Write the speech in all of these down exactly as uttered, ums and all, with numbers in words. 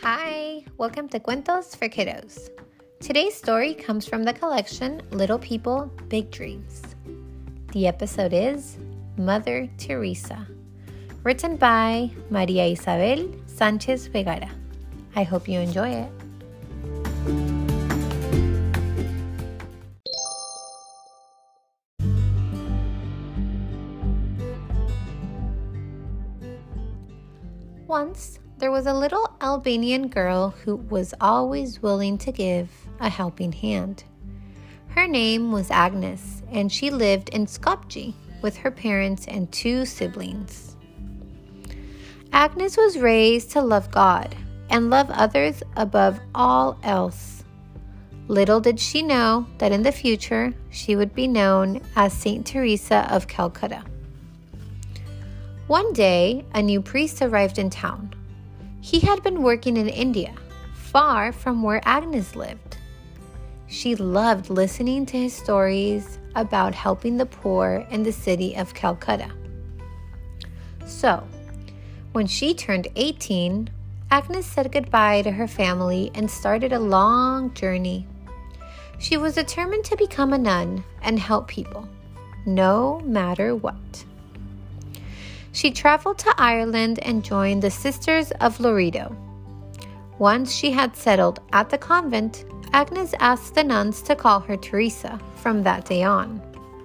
Hi, welcome to Cuentos for Kiddos. Today's story comes from the collection Little People, Big Dreams. The episode is Mother Teresa, written by Maria Isabel Sanchez Vegara. I hope you enjoy it. Once, there was a little Albanian girl who was always willing to give a helping hand. Her name was Agnes, and she lived in Skopje with her parents and two siblings. Agnes was raised to love God and love others above all else. Little did she know that in the future she would be known as Saint Teresa of Calcutta. One day, a new priest arrived in town. He had been working in India, far from where Agnes lived. She loved listening to his stories about helping the poor in the city of Calcutta. So, when she turned eighteen, Agnes said goodbye to her family and started a long journey. She was determined to become a nun and help people, no matter what. She traveled to Ireland and joined the Sisters of Loreto. Once she had settled at the convent, Agnes asked the nuns to call her Teresa from that day on.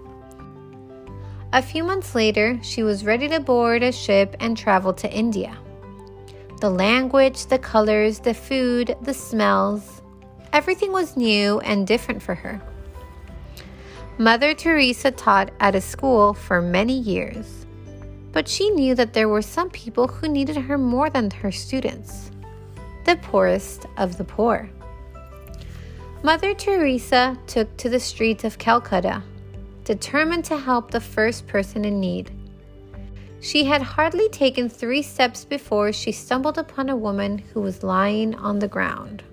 A few months later, she was ready to board a ship and travel to India. The language, the colors, the food, the smells, everything was new and different for her. Mother Teresa taught at a school for many years. But she knew that there were some people who needed her more than her students, the poorest of the poor. Mother Teresa took to the streets of Calcutta, determined to help the first person in need. She had hardly taken three steps before she stumbled upon a woman who was lying on the ground.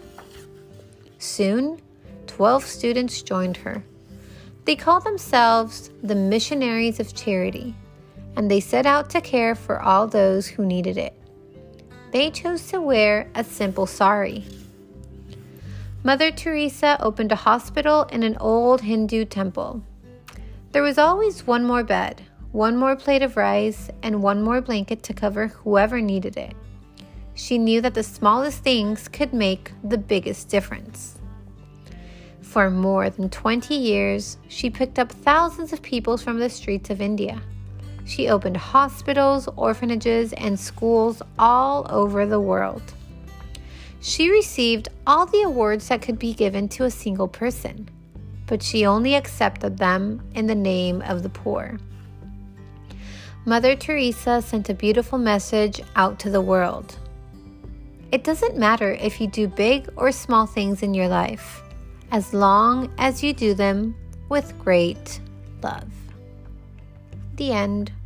Soon, twelve students joined her. They called themselves the Missionaries of Charity, and they set out to care for all those who needed it. They chose to wear a simple sari. Mother Teresa opened a hospital in an old Hindu temple. There was always one more bed, one more plate of rice, and one more blanket to cover whoever needed it. She knew that the smallest things could make the biggest difference. For more than twenty years, she picked up thousands of people from the streets of India. She opened hospitals, orphanages, and schools all over the world. She received all the awards that could be given to a single person, but she only accepted them in the name of the poor. Mother Teresa sent a beautiful message out to the world. It doesn't matter if you do big or small things in your life, as long as you do them with great love. The end.